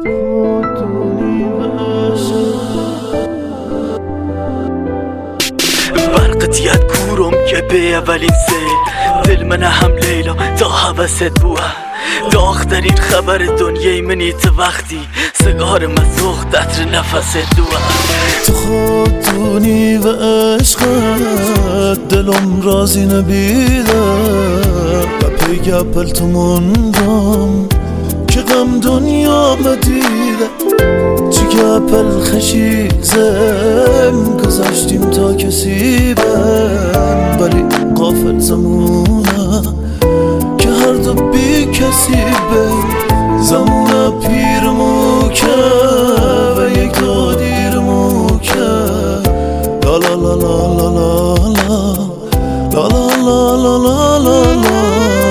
برقت ید کورم که به اولین سیل دل من هم لیلا تا حوست بوه داغترین خبر دنیای منی تو وقتی سگار مزوخ دتر نفست دوه تو خودتونی و عشقت دلم رازی نبیده و پی گپل تو موندم که غم دنیا مدیده چی گپل خشیزم گذاشتیم تا کسی بن ولی قافل زمونه که هر دو بی کسی بن زمونه پیرمو که و یک دو دیرمو که لا لا لا لا لا لا لا لا لا لا لا لا.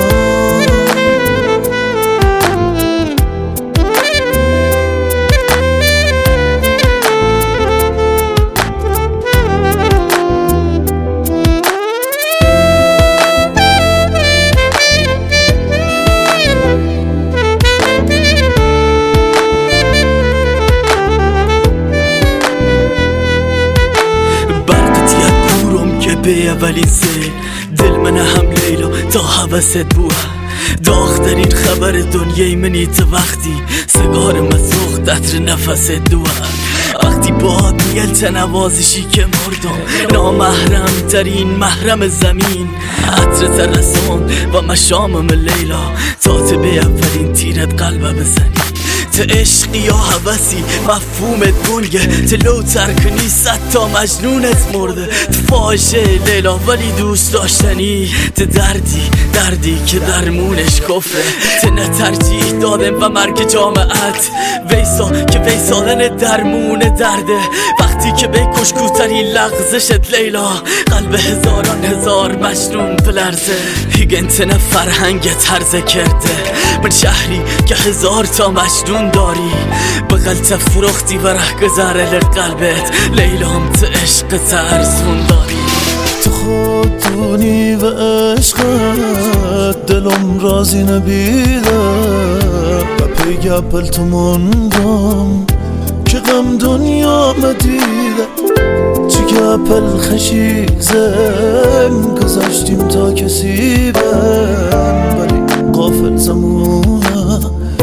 به اولین سیل دل من هم لیلا تا حوست بوه داغترین خبر دنیای منی تو وقتی سگار مزوخ دتر نفست دوه وقتی باد میل تنوازشی که مردم نامحرم ترین محرم زمین عطر ترسون و مشامم لیلا تا تو به اولین تیرت قلبه بزنی تو عشقی یا حوثی مفهومت گنگه تلو ترکنی صد تا مجنونت مرده تو فاشه لیلا ولی دوست داشتنی تو دردی که درمونش کفره تو نترجیح دادم و مرگ جامعت ویسالن درمون درده وقتی که به کشکوترین لغزشت لیلا قلب هزاران هزار مجنون بلرزه هیگنتن فرهنگت هرزه کرده من شهری که هزار تا مجنون داری به غلط فروختی و ره گذره لقلبت لیلام تو عشق ترسون داری تو خودتونی و عشقت دلم رازی نبیده و پی گپل تو موندم که غم دنیا مدیده چی گپل خشیزم گذاشتیم تا کسی بن ولی قافل زمونه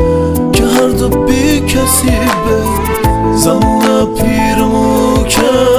هر دو بی کسی به زمونه پیرمو که